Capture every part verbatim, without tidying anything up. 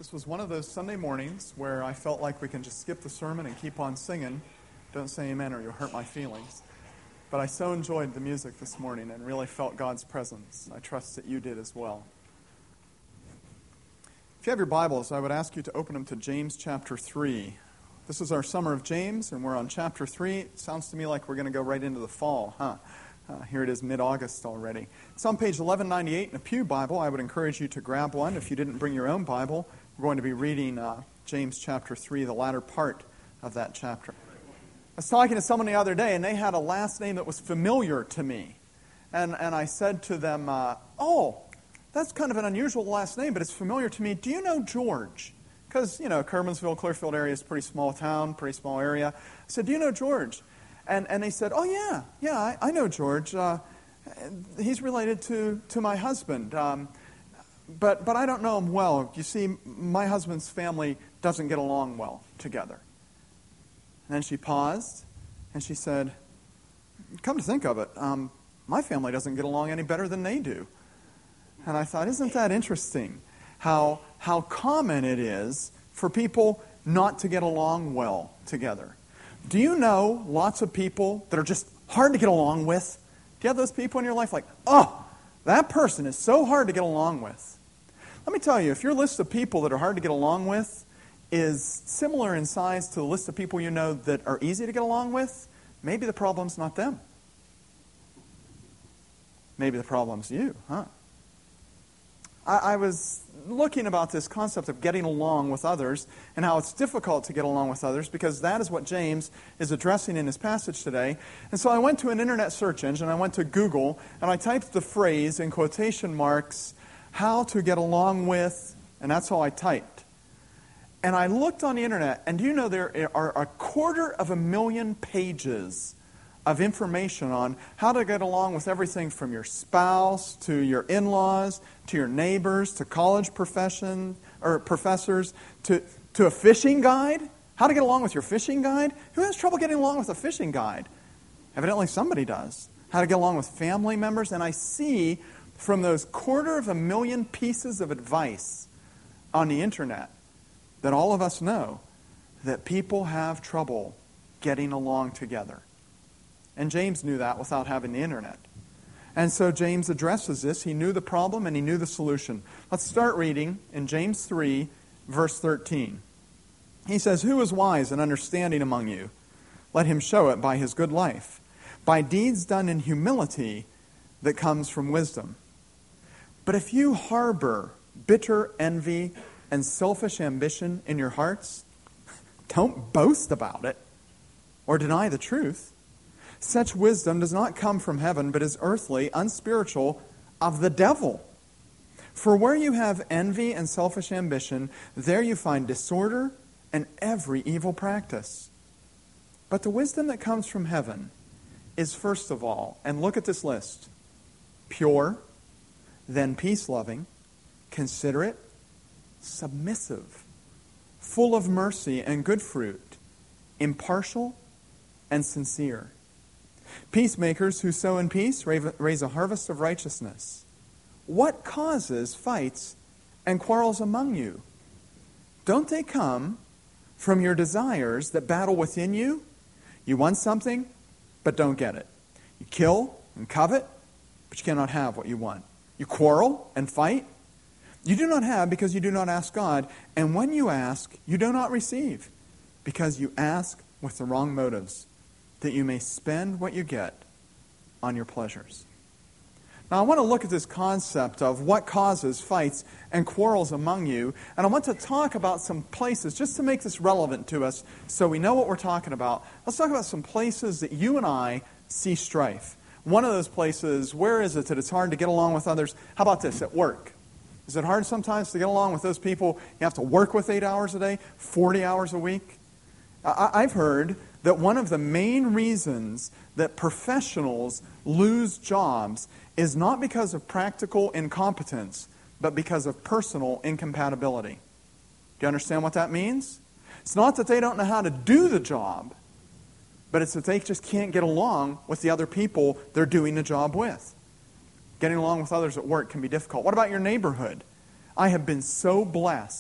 This was one of those Sunday mornings where I felt like we can just skip the sermon and keep on singing. Don't say amen or you'll hurt my feelings. But I so enjoyed the music this morning and really felt God's presence. I trust that you did as well. If you have your Bibles, I would ask you to open them to James chapter three. This is our summer of James, and we're on chapter three. It sounds to me like we're going to go right into the fall, huh? Uh, here it is mid-August already. It's on page eleven ninety-eight in a Pew Bible. I would encourage you to grab one. If you didn't bring your own Bible, we're going to be reading uh, James chapter three, the latter part of that chapter. I was talking to someone the other day, and they had a last name that was familiar to me. And, and I said to them, uh, oh, that's kind of an unusual last name, but it's familiar to me. Do you know George? Because, you know, Kermansville, Clearfield area is a pretty small town, pretty small area. I said, do you know George? And and they said, oh, yeah, yeah, I, I know George. Uh, he's related to, to my husband. Um, but but I don't know him well. You see, my husband's family doesn't get along well together. And then she paused, and she said, come to think of it, um, my family doesn't get along any better than they do. And I thought, isn't that interesting, how how common it is for people not to get along well together. Do you know lots of people that are just hard to get along with? Do you have those people in your life like, oh, that person is so hard to get along with? Let me tell you, if your list of people that are hard to get along with is similar in size to the list of people you know that are easy to get along with, maybe the problem's not them. Maybe the problem's you, huh? I, I was looking about this concept of getting along with others and how it's difficult to get along with others because that is what James is addressing in his passage today. And so I went to an internet search engine, I went to Google, and I typed the phrase in quotation marks, how to get along with, and that's all I typed. And I looked on the internet, and do you know there are a quarter of a million pages of information on how to get along with everything from your spouse to your in-laws to your neighbors to college profession or professors to, to a fishing guide. How to get along with your fishing guide? Who has trouble getting along with a fishing guide? Evidently somebody does. How to get along with family members. And I see from those quarter of a million pieces of advice on the internet that all of us know that people have trouble getting along together. And James knew that without having the internet. And so James addresses this. He knew the problem and he knew the solution. Let's start reading in James three, verse thirteen. He says, who is wise and understanding among you? Let him show it by his good life, by deeds done in humility that comes from wisdom. But if you harbor bitter envy and selfish ambition in your hearts, don't boast about it or deny the truth. Such wisdom does not come from heaven, but is earthly, unspiritual, of the devil. For where you have envy and selfish ambition, there you find disorder and every evil practice. But the wisdom that comes from heaven is first of all, and look at this list, pure, then peace-loving, considerate, submissive, full of mercy and good fruit, impartial and sincere. Peacemakers who sow in peace raise a harvest of righteousness. What causes fights and quarrels among you? Don't they come from your desires that battle within you? You want something, but don't get it. You kill and covet, but you cannot have what you want. You quarrel and fight. You do not have because you do not ask God. And when you ask, you do not receive because you ask with the wrong motives, that you may spend what you get on your pleasures. Now, I want to look at this concept of what causes fights and quarrels among you, and I want to talk about some places, just to make this relevant to us so we know what we're talking about. Let's talk about some places that you and I see strife. One of those places, where is it that it's hard to get along with others? How about this, at work? Is it hard sometimes to get along with those people you have to work with eight hours a day, forty hours a week? I- I've heard that one of the main reasons that professionals lose jobs is not because of practical incompetence, but because of personal incompatibility. Do you understand what that means? It's not that they don't know how to do the job, but it's that they just can't get along with the other people they're doing the job with. Getting along with others at work can be difficult. What about your neighborhood? I have been so blessed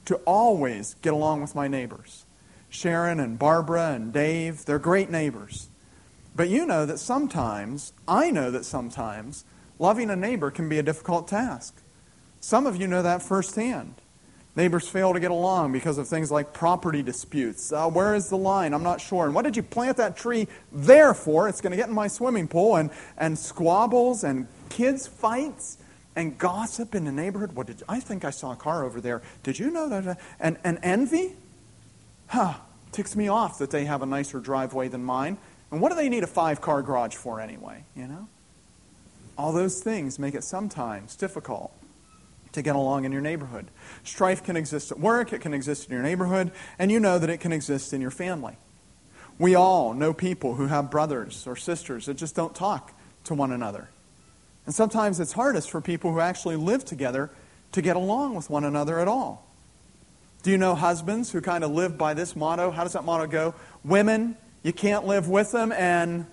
to always get along with my neighbors. Sharon and Barbara and Dave, they're great neighbors. But you know that sometimes, I know that sometimes, loving a neighbor can be a difficult task. Some of you know that firsthand. Neighbors fail to get along because of things like property disputes. Uh, where is the line? I'm not sure. And what did you plant that tree there for? It's going to get in my swimming pool. And, and squabbles and kids fights and gossip in the neighborhood. What did you, I think I saw a car over there. Did you know that? And, and envy? Huh. Ticks me off that they have a nicer driveway than mine. And what do they need a five-car garage for anyway? You know? All those things make it sometimes difficult to get along in your neighborhood. Strife can exist at work, it can exist in your neighborhood, and you know that it can exist in your family. We all know people who have brothers or sisters that just don't talk to one another. And sometimes it's hardest for people who actually live together to get along with one another at all. Do you know husbands who kind of live by this motto? How does that motto go? Women, you can't live with them, and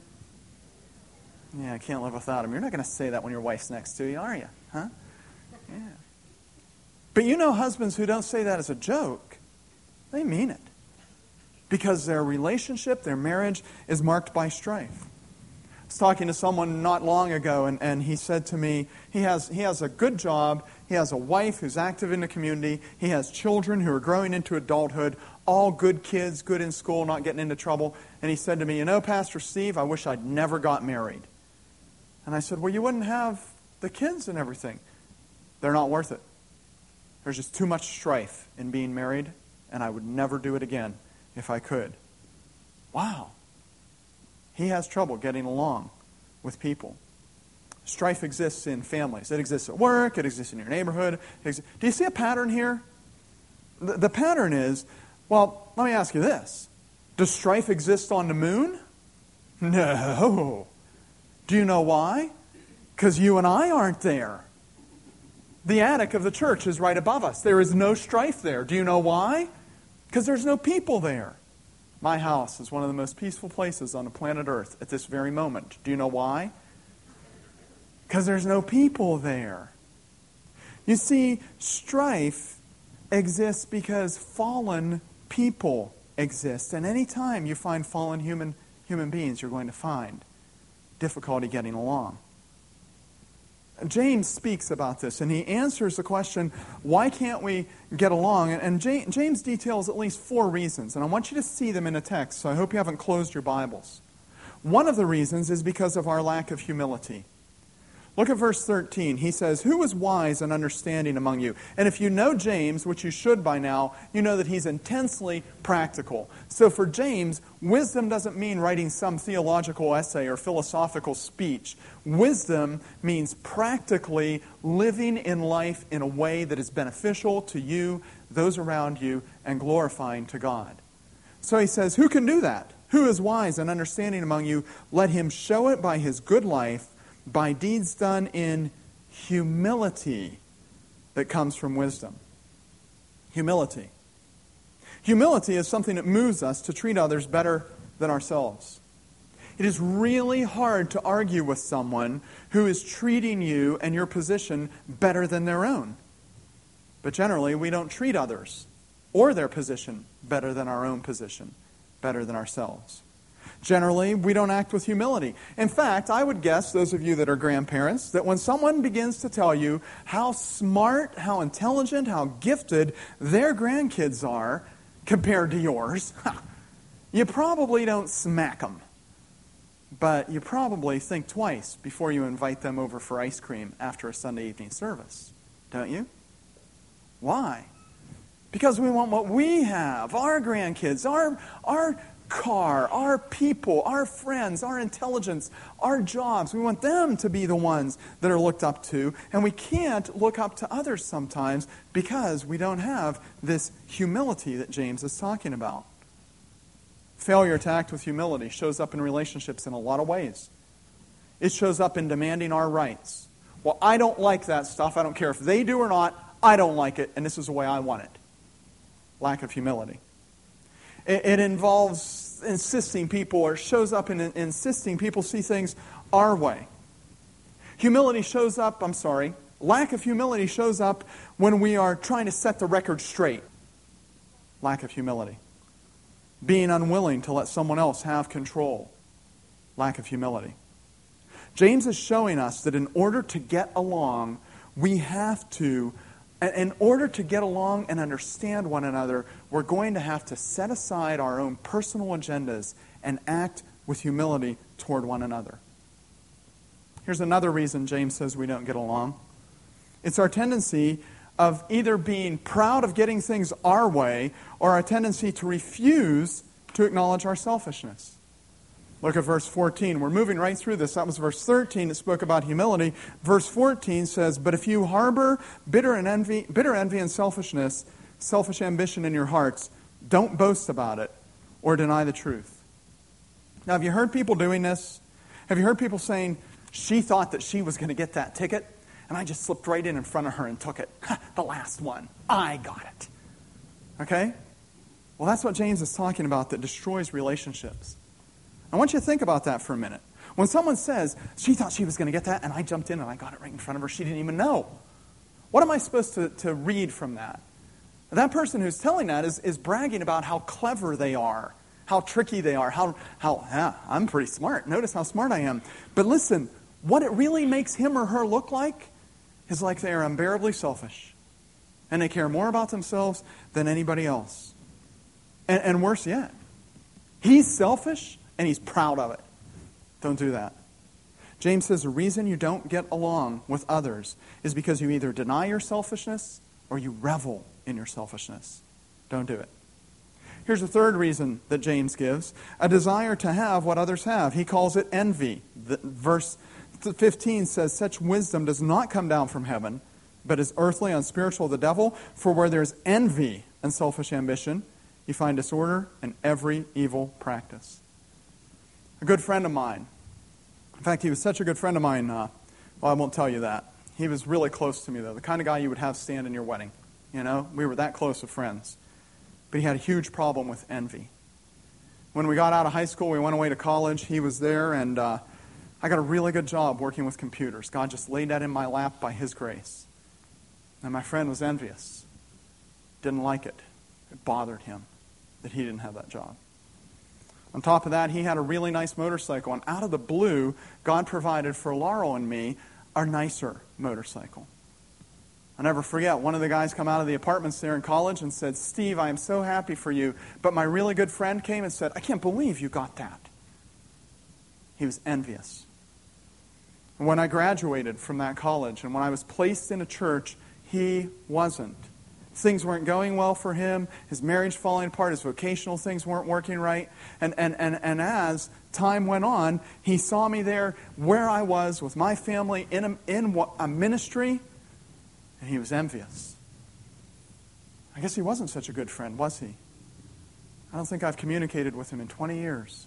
yeah, I can't live without them. You're not going to say that when your wife's next to you, are you? Huh? Yeah. But you know husbands who don't say that as a joke. They mean it. Because their relationship, their marriage, is marked by strife. I was talking to someone not long ago, and, and he said to me, he has, he has a good job, he has a wife who's active in the community, he has children who are growing into adulthood, all good kids, good in school, not getting into trouble. And he said to me, you know, Pastor Steve, I wish I'd never got married. And I said, well, you wouldn't have the kids and everything. They're not worth it. There's just too much strife in being married, and I would never do it again if I could. Wow. He has trouble getting along with people. Strife exists in families. It exists at work. It exists in your neighborhood. Do you see a pattern here? The, the pattern is, well, let me ask you this. Does strife exist on the moon? No. Do you know why? Because you and I aren't there. The attic of the church is right above us. There is no strife there. Do you know why? Because there's no people there. My house is one of the most peaceful places on the planet Earth at this very moment. Do you know why? Because there's no people there. You see, strife exists because fallen people exist. And any time you find fallen human, human beings, you're going to find difficulty getting along. James speaks about this, and he answers the question, why can't we get along? And James details at least four reasons, and I want you to see them in the text, so I hope you haven't closed your Bibles. One of the reasons is because of our lack of humility. Look at verse thirteen. He says, who is wise and understanding among you? And if you know James, which you should by now, you know that he's intensely practical. So for James, wisdom doesn't mean writing some theological essay or philosophical speech. Wisdom means practically living in life in a way that is beneficial to you, those around you, and glorifying to God. So he says, who can do that? Who is wise and understanding among you? Let him show it by his good life, by deeds done in humility that comes from wisdom. Humility. Humility is something that moves us to treat others better than ourselves. It is really hard to argue with someone who is treating you and your position better than their own. But generally, we don't treat others or their position better than our own position, better than ourselves. Generally, we don't act with humility. In fact, I would guess, those of you that are grandparents, that when someone begins to tell you how smart, how intelligent, how gifted their grandkids are compared to yours, you probably don't smack them. But you probably think twice before you invite them over for ice cream after a Sunday evening service, don't you? Why? Because we want what we have, our grandkids, our our car, our people, our friends, our intelligence, our jobs. We want them to be the ones that are looked up to. And we can't look up to others sometimes because we don't have this humility that James is talking about. Failure to act with humility shows up in relationships in a lot of ways. It shows up in demanding our rights. Well, I don't like that stuff. I don't care if they do or not. I don't like it, and this is the way I want it. Lack of humility. It, it involves insisting people, or shows up in, in insisting people see things our way. Humility shows up, I'm sorry, lack of humility shows up when we are trying to set the record straight. lack of humility. Being unwilling to let someone else have control, lack of humility. James is showing us that in order to get along, we have to, in order to get along and understand one another, we're going to have to set aside our own personal agendas and act with humility toward one another. Here's another reason James says we don't get along. It's our tendency of either being proud of getting things our way or our tendency to refuse to acknowledge our selfishness. Look at verse fourteen. We're moving right through this. That was verse thirteen. It spoke about humility. Verse fourteen says, "But if you harbor bitter and envy, bitter envy and selfishness, selfish ambition in your hearts, don't boast about it or deny the truth." Now, have you heard people doing this? Have you heard people saying, "She thought that she was going to get that ticket, and I just slipped right in in front of her and took it. The last one. I got it." Okay? Well, that's what James is talking about that destroys relationships. I want you to think about that for a minute. When someone says, "She thought she was going to get that, and I jumped in and I got it right in front of her. She didn't even know." What am I supposed to, to read from that? That person who's telling that is, is bragging about how clever they are, how tricky they are, how, how yeah, I'm pretty smart. Notice how smart I am. But listen, what it really makes him or her look like is like they are unbearably selfish. And they care more about themselves than anybody else. And, and worse yet, he's selfish and he's proud of it. Don't do that. James says the reason you don't get along with others is because you either deny your selfishness or you revel in your selfishness. Don't do it. Here's the third reason that James gives, a desire to have what others have. He calls it envy. The, verse fifteen says, "Such wisdom does not come down from heaven, but is earthly, unspiritual, of the devil. For where there's envy and selfish ambition, you find disorder and every evil practice." A good friend of mine, in fact, he was such a good friend of mine, uh, well, I won't tell you that. He was really close to me, though, the kind of guy you would have stand in your wedding. You know, we were that close of friends. But he had a huge problem with envy. When we got out of high school, we went away to college. He was there, and uh, I got a really good job working with computers. God just laid that in my lap by His grace. And my friend was envious. Didn't like it. It bothered him that he didn't have that job. On top of that, he had a really nice motorcycle. And out of the blue, God provided for Laurel and me a nicer motorcycle. I'll never forget, one of the guys come out of the apartments there in college and said, "Steve, I am so happy for you, but my really good friend came and said, I can't believe you got that." He was envious. And when I graduated from that college and when I was placed in a church, he wasn't. Things weren't going well for him. His marriage falling apart. His vocational things weren't working right. And, and, and, and as time went on, he saw me there where I was with my family in a, in a ministry, and he was envious. I guess he wasn't such a good friend, was he? I don't think I've communicated with him in twenty years.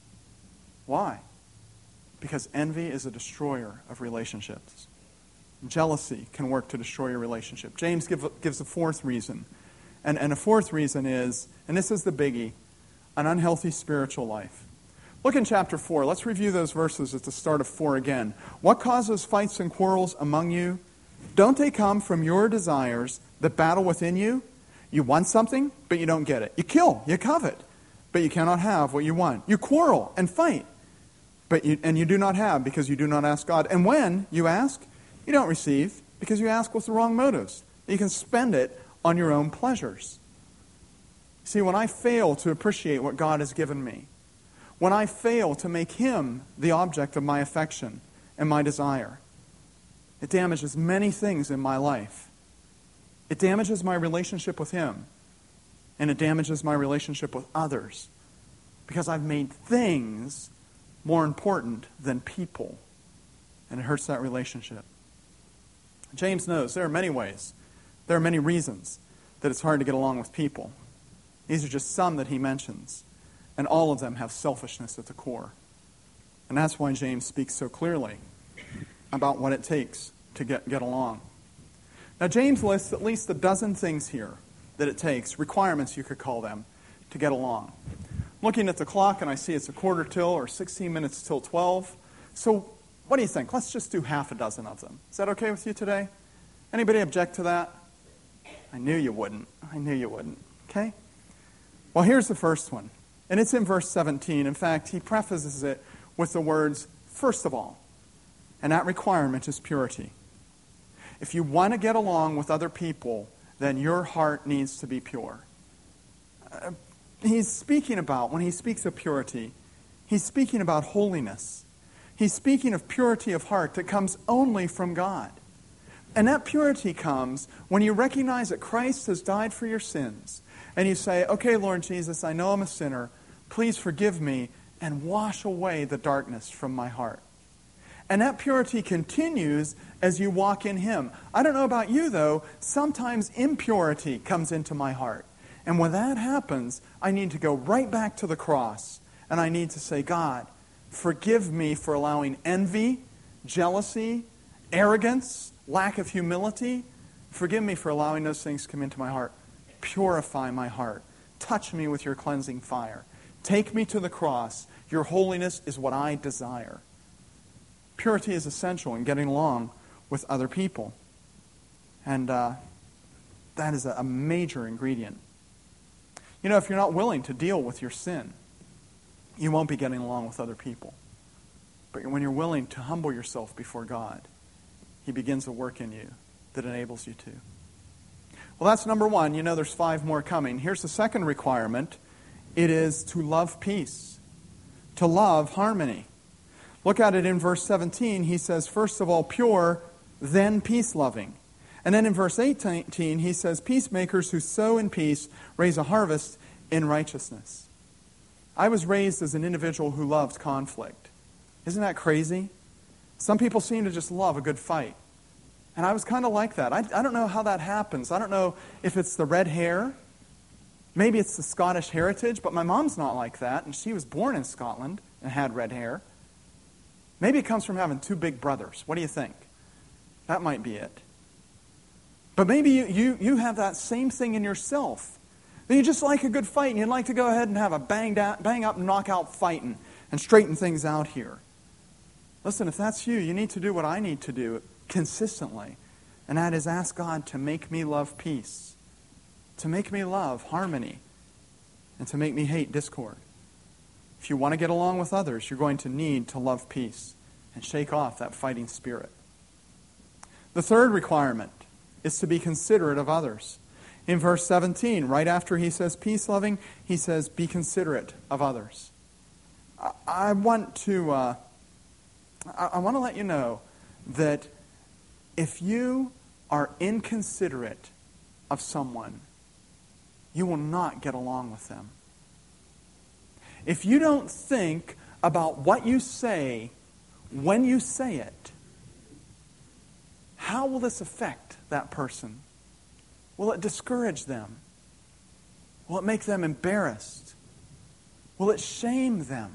Why? Because envy is a destroyer of relationships. Jealousy can work to destroy your relationship. James give, gives a fourth reason. And, and a fourth reason is, and this is the biggie, an unhealthy spiritual life. Look in chapter four. Let's review those verses at the start of four again. "What causes fights and quarrels among you? Don't they come from your desires that battle within you? You want something, but you don't get it. You kill, you covet, but you cannot have what you want. You quarrel and fight, but you, and you do not have because you do not ask God. And when you ask, you don't receive because you ask with the wrong motives. You can spend it on your own pleasures." See, when I fail to appreciate what God has given me, when I fail to make Him the object of my affection and my desire, it damages many things in my life. It damages my relationship with Him, and it damages my relationship with others because I've made things more important than people, and it hurts that relationship. James knows there are many ways, there are many reasons that it's hard to get along with people. These are just some that he mentions, and all of them have selfishness at the core. And that's why James speaks so clearly about what it takes to get, get along. Now, James lists at least a dozen things here that it takes, requirements you could call them, to get along. Looking at the clock, and I see it's a quarter till or sixteen minutes till twelve. So, what do you think? Let's just do half a dozen of them. Is that okay with you today? Anybody object to that? I knew you wouldn't. I knew you wouldn't. Okay? Well, here's the first one. And it's in verse seventeen. In fact, he prefaces it with the words, first of all. And that requirement is purity. If you want to get along with other people, then your heart needs to be pure. Uh, he's speaking about, when he speaks of purity, he's speaking about holiness. He's speaking of purity of heart that comes only from God. And that purity comes when you recognize that Christ has died for your sins. And you say, okay, Lord Jesus, I know I'm a sinner. Please forgive me and wash away the darkness from my heart. And that purity continues as you walk in Him. I don't know about you, though. Sometimes impurity comes into my heart. And when that happens, I need to go right back to the cross. And I need to say, God, forgive me for allowing envy, jealousy, arrogance, lack of humility. Forgive me for allowing those things to come into my heart. Purify my heart. Touch me with your cleansing fire. Take me to the cross. Your holiness is what I desire. Purity is essential in getting along with other people. And uh, that is a major ingredient. You know, if you're not willing to deal with your sin, you won't be getting along with other people. But when you're willing to humble yourself before God, He begins a work in you that enables you to. Well, that's number one. You know there's five more coming. Here's the second requirement. It is to love peace, to love harmony. Look at it in verse seventeen. He says, first of all, pure, then peace-loving. And then in verse eighteen, he says, peacemakers who sow in peace raise a harvest in righteousness. I was raised as an individual who loved conflict. Isn't that crazy? Some people seem to just love a good fight. And I was kind of like that. I, I don't know how that happens. I don't know if it's the red hair. Maybe it's the Scottish heritage, but my mom's not like that, and she was born in Scotland and had red hair. Maybe it comes from having two big brothers. What do you think? That might be it. But maybe you, you, you have that same thing in yourself. That you just like a good fight, and you'd like to go ahead and have a bang, down, bang up, knockout fighting and straighten things out here. Listen, if that's you, you need to do what I need to do consistently. And that is ask God to make me love peace, to make me love harmony, and to make me hate discord. If you want to get along with others, you're going to need to love peace and shake off that fighting spirit. The third requirement is to be considerate of others. In verse seventeen, right after he says peace-loving, he says be considerate of others. I, I want to uh, I, I want to let you know that if you are inconsiderate of someone, you will not get along with them. If you don't think about what you say when you say it, how will this affect that person? Will it discourage them? Will it make them embarrassed? Will it shame them?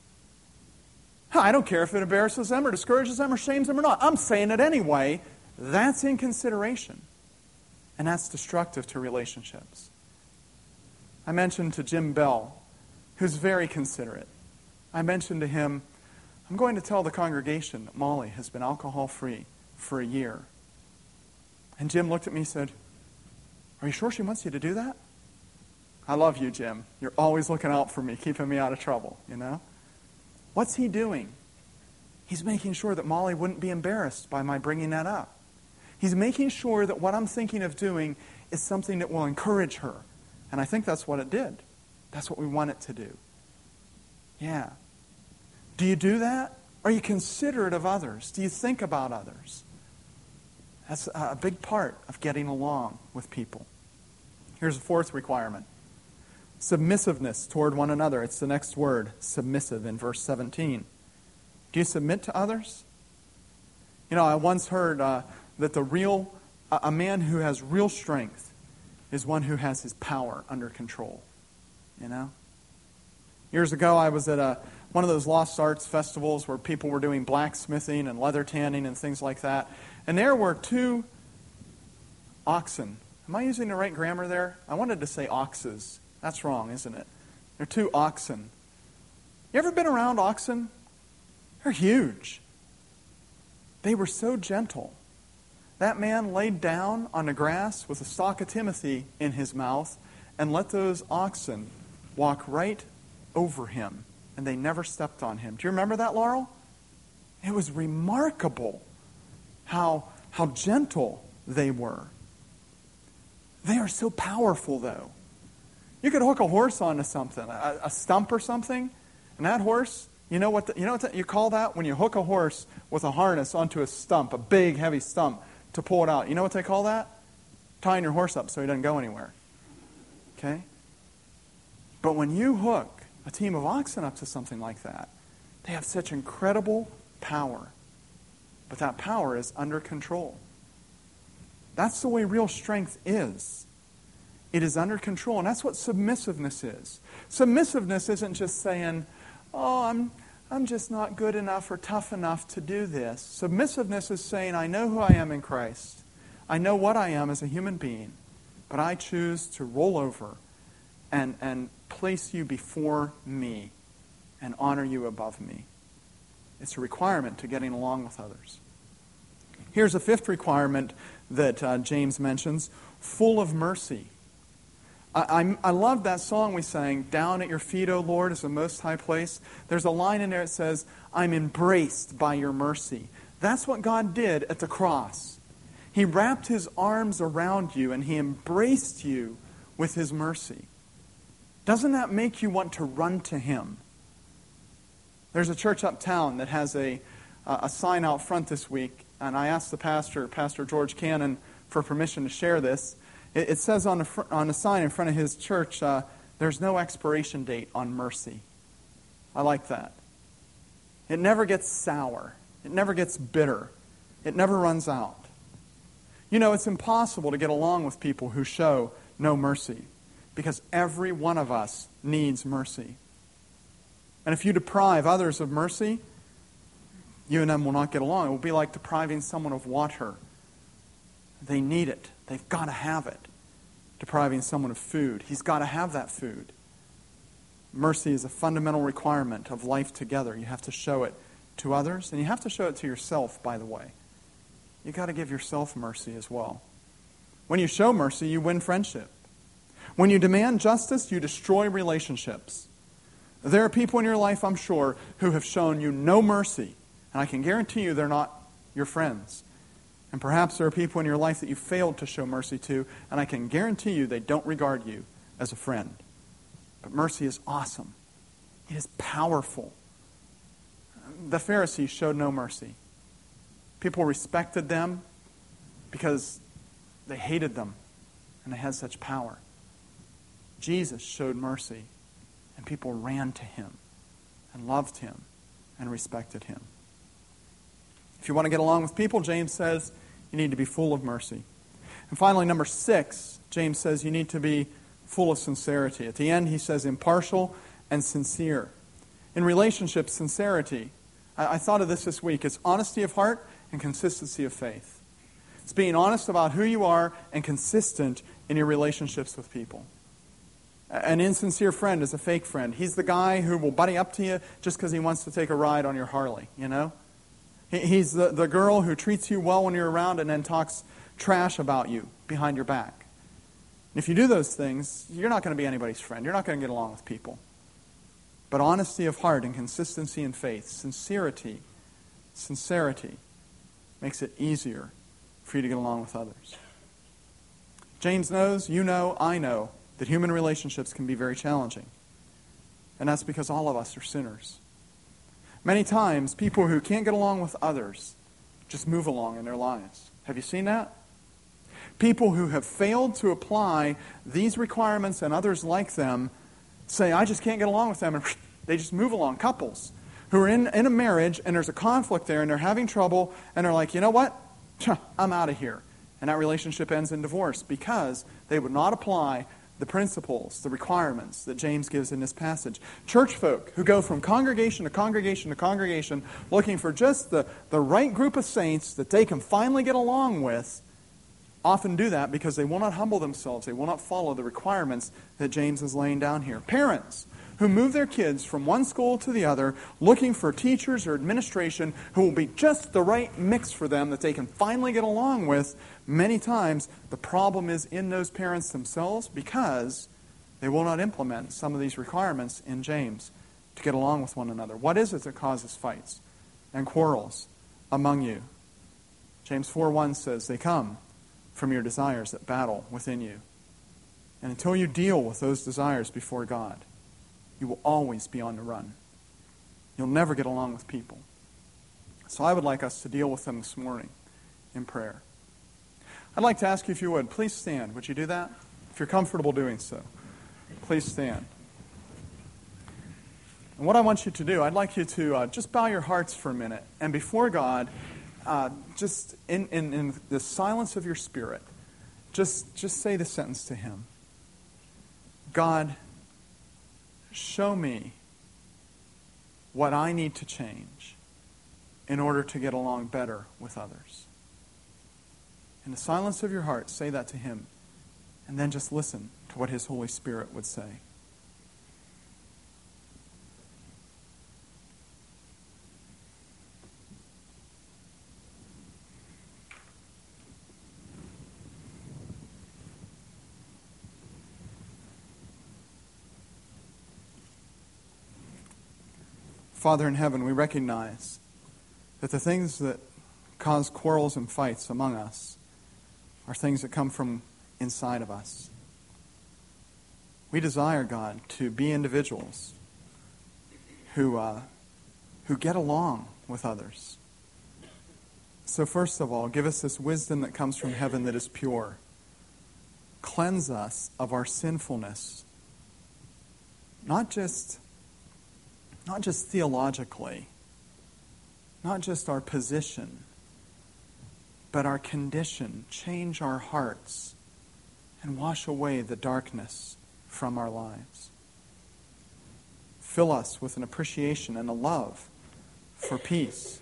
I don't care if it embarrasses them or discourages them or shames them or not. I'm saying it anyway. That's inconsideration. And that's destructive to relationships. I mentioned to Jim Bell, who's very considerate. I mentioned to him, I'm going to tell the congregation that Molly has been alcohol-free for a year. And Jim looked at me and said, are you sure she wants you to do that? I love you, Jim. You're always looking out for me, keeping me out of trouble, you know? What's he doing? He's making sure that Molly wouldn't be embarrassed by my bringing that up. He's making sure that what I'm thinking of doing is something that will encourage her. And I think that's what it did. That's what we want it to do. Yeah. Do you do that? Are you considerate of others? Do you think about others? That's a big part of getting along with people. Here's a fourth requirement. Submissiveness toward one another. It's the next word, submissive, in verse seventeen. Do you submit to others? You know, I once heard uh, that the real, uh, a man who has real strength is one who has his power under control. You know? Years ago, I was at a, one of those lost arts festivals where people were doing blacksmithing and leather tanning and things like that. And there were two oxen. Am I using the right grammar there? I wanted to say oxes. That's wrong, isn't it? They're two oxen. You ever been around oxen? They're huge. They were so gentle. That man laid down on the grass with a stalk of timothy in his mouth and let those oxen walk right over him, and they never stepped on him. Do you remember that, Laurel? It was remarkable how, how gentle they were. They are so powerful, though. You could hook a horse onto something, a, a stump or something, and that horse, you know what the, you know what the, you call that? When you hook a horse with a harness onto a stump, a big, heavy stump, to pull it out. You know what they call that? Tying your horse up so he doesn't go anywhere. Okay? But when you hook a team of oxen up to something like that, they have such incredible power. But that power is under control. That's the way real strength is. It is under control, and that's what submissiveness is. Submissiveness isn't just saying, oh, I'm, I'm just not good enough or tough enough to do this. Submissiveness is saying, I know who I am in Christ. I know what I am as a human being, but I choose to roll over and, and place you before me and honor you above me. It's a requirement to getting along with others. Here's a fifth requirement that uh, James mentions, full of mercy. I, I, I love that song we sang, Down at Your Feet, O Lord, is the Most High Place. There's a line in there that says, I'm embraced by your mercy. That's what God did at the cross. He wrapped his arms around you and he embraced you with his mercy. Doesn't that make you want to run to him? There's a church uptown that has a, a sign out front this week, and I asked the pastor, Pastor George Cannon, for permission to share this. It, it says on a, fr- on a sign in front of his church, uh, there's no expiration date on mercy. I like that. It never gets sour. It never gets bitter. It never runs out. You know, it's impossible to get along with people who show no mercy, because every one of us needs mercy. And if you deprive others of mercy, you and them will not get along. It will be like depriving someone of water. They need it. They've got to have it. Depriving someone of food. He's got to have that food. Mercy is a fundamental requirement of life together. You have to show it to others, and you have to show it to yourself, by the way. You've got to give yourself mercy as well. When you show mercy, you win friendship. When you demand justice, you destroy relationships. There are people in your life, I'm sure, who have shown you no mercy, and I can guarantee you they're not your friends. And perhaps there are people in your life that you failed to show mercy to, and I can guarantee you they don't regard you as a friend. But mercy is awesome. It is powerful. The Pharisees showed no mercy. People respected them because they hated them, and they had such power. Jesus showed mercy, and people ran to him and loved him and respected him. If you want to get along with people, James says, you need to be full of mercy. And finally, number six, James says you need to be full of sincerity. At the end, he says impartial and sincere. In relationships, sincerity, I, I thought of this this week. It's honesty of heart and consistency of faith. It's being honest about who you are and consistent in your relationships with people. An insincere friend is a fake friend. He's the guy who will buddy up to you just because he wants to take a ride on your Harley, you know? He's the, the girl who treats you well when you're around and then talks trash about you behind your back. And if you do those things, you're not going to be anybody's friend. You're not going to get along with people. But honesty of heart and consistency in faith, sincerity, sincerity makes it easier for you to get along with others. James knows, you know, I know, that human relationships can be very challenging. And that's because all of us are sinners. Many times, people who can't get along with others just move along in their lives. Have you seen that? People who have failed to apply these requirements and others like them say, I just can't get along with them, and they just move along. Couples who are in, in a marriage and there's a conflict there and they're having trouble and they're like, you know what? I'm out of here. And that relationship ends in divorce because they would not apply the principles, the requirements that James gives in this passage. Church folk who go from congregation to congregation to congregation looking for just the, the right group of saints that they can finally get along with often do that because they will not humble themselves. They will not follow the requirements that James is laying down here. Parents who move their kids from one school to the other looking for teachers or administration who will be just the right mix for them that they can finally get along with, many times the problem is in those parents themselves because They will not implement some of these requirements in James to get along with one another. What is it that causes fights and quarrels among you? James four one says, they come from your desires that battle within you. And until you deal with those desires before God, you will always be on the run. You'll never get along with people. So I would like us to deal with them this morning in prayer. I'd like to ask you if you would, please stand. Would you do that? If you're comfortable doing so, please stand. And what I want you to do, I'd like you to uh, just bow your hearts for a minute. And before God, uh, just in, in, in the silence of your spirit, just, just say the sentence to Him. God, show me what I need to change in order to get along better with others. In the silence of your heart, say that to Him, and then just listen to what His Holy Spirit would say. Father in heaven, we recognize that the things that cause quarrels and fights among us are things that come from inside of us. We desire, God, to be individuals who, uh, who get along with others. So first of all, give us this wisdom that comes from heaven that is pure. Cleanse us of our sinfulness, not just Not just theologically, not just our position, but our condition. Change our hearts and wash away the darkness from our lives. Fill us with an appreciation and a love for peace.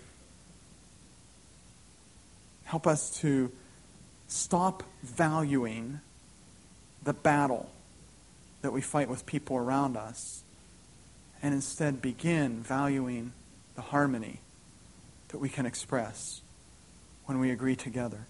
Help us to stop valuing the battle that we fight with people around us, and instead begin valuing the harmony that we can express when we agree together.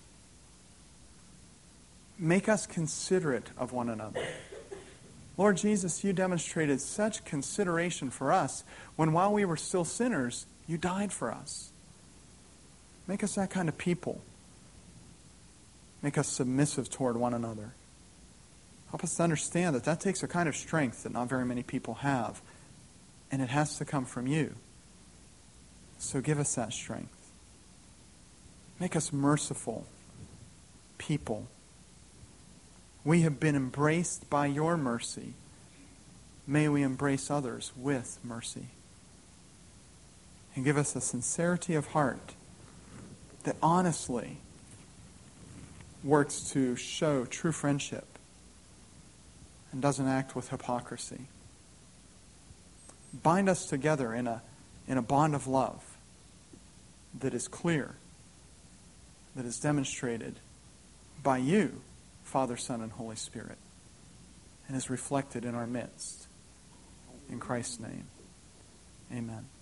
Make us considerate of one another. Lord Jesus, you demonstrated such consideration for us when while we were still sinners, you died for us. Make us that kind of people. Make us submissive toward one another. Help us to understand that that takes a kind of strength that not very many people have. And it has to come from you. So give us that strength. Make us merciful people. We have been embraced by your mercy. May we embrace others with mercy. And give us a sincerity of heart that honestly works to show true friendship and doesn't act with hypocrisy. Bind us together in a, in a bond of love that is clear, that is demonstrated by you, Father, Son, and Holy Spirit, and is reflected in our midst. In Christ's name, amen.